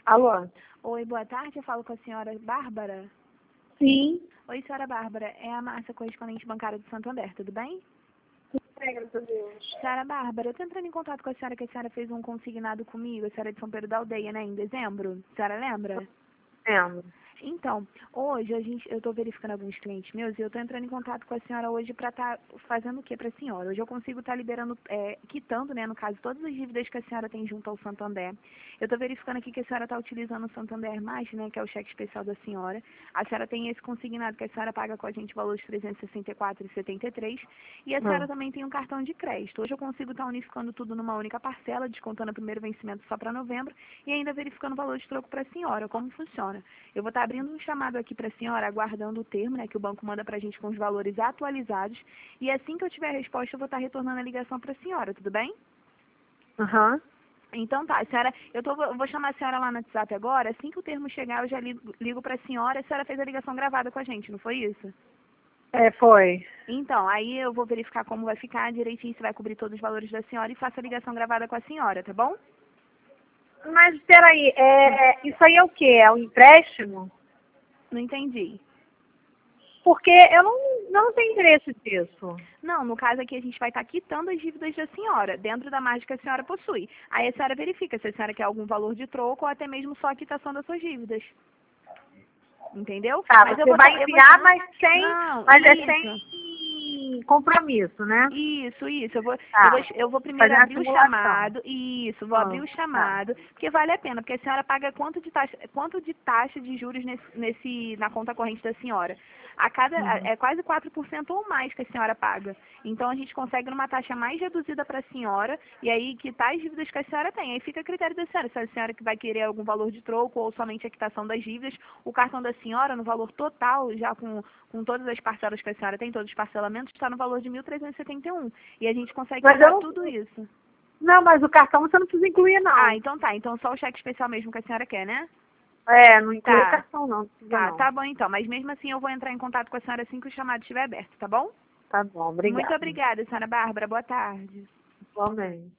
Alô? Oi, boa tarde. Eu falo com a senhora Bárbara. Sim. Oi, senhora Bárbara. É a Márcia, correspondente bancária do Santander, tudo bem? Graças a Deus. Senhora Bárbara, eu tô entrando em contato com a senhora que a senhora fez um consignado comigo, a senhora é de São Pedro da Aldeia, né, em dezembro. A senhora lembra? Lembro. Então, hoje eu estou verificando alguns clientes meus e eu estou entrando em contato com a senhora hoje para estar fazendo o que para a senhora? Hoje eu consigo estar liberando, quitando, né, no caso, todas as dívidas que a senhora tem junto ao Santander. Eu estou verificando aqui que a senhora está utilizando o Santander Mais, né, que é o cheque especial da senhora. A senhora tem esse consignado que a senhora paga com a gente o valor de R$ 364,73 e a senhora também tem um cartão de crédito. Hoje eu consigo estar unificando tudo numa única parcela, descontando o primeiro vencimento só para novembro e ainda verificando o valor de troco para a senhora, como funciona. Eu vou estar abrindo um chamado aqui para a senhora, aguardando o termo, né, que o banco manda para a gente com os valores atualizados. E assim que eu tiver a resposta, eu vou estar retornando a ligação para a senhora, tudo bem? Aham. Então tá, senhora, eu vou chamar a senhora lá no WhatsApp agora. Assim que o termo chegar, eu já ligo para a senhora. A senhora fez a ligação gravada com a gente, não foi isso? É, foi. Então, aí eu vou verificar como vai ficar direitinho, se vai cobrir todos os valores da senhora e faço a ligação gravada com a senhora, tá bom? Mas peraí, isso aí é o quê? É um empréstimo? Não entendi. Porque eu não tenho interesse disso. Não, no caso aqui a gente vai estar quitando as dívidas da senhora, dentro da margem que a senhora possui. Aí a senhora verifica se a senhora quer algum valor de troco ou até mesmo só a quitação das suas dívidas. Entendeu? Tá, Mas você vai enviar, Não, mas é isso. sem compromisso, né? Isso. Tá. Eu vou primeiro Fazer a abrir o simulação. chamado. Isso, vou abrir o Tá. chamado, porque vale a pena, porque a senhora paga quanto de taxa de juros na conta corrente da senhora? Uhum. É quase 4% ou mais que a senhora paga. Então a gente consegue numa taxa mais reduzida para a senhora e aí quitar as dívidas que a senhora tem. Aí fica a critério da senhora, se a senhora que vai querer algum valor de troco ou somente a quitação das dívidas. O cartão da senhora, no valor total, já com todas as parcelas que a senhora tem, todos os parcelamentos, está no valor de 1.371. E a gente consegue Mas eu quitar não. tudo isso. Não, mas o cartão você não precisa incluir, Ah, não. então tá. Então só o cheque especial mesmo que a senhora quer, né? Não inclui o Tá. cartão, não precisa não. Tá bom então. Mas mesmo assim eu vou entrar em contato com a senhora assim que o chamado estiver aberto, tá bom? Tá bom, Muito obrigada. obrigada, senhora Bárbara. Boa tarde. Igualmente.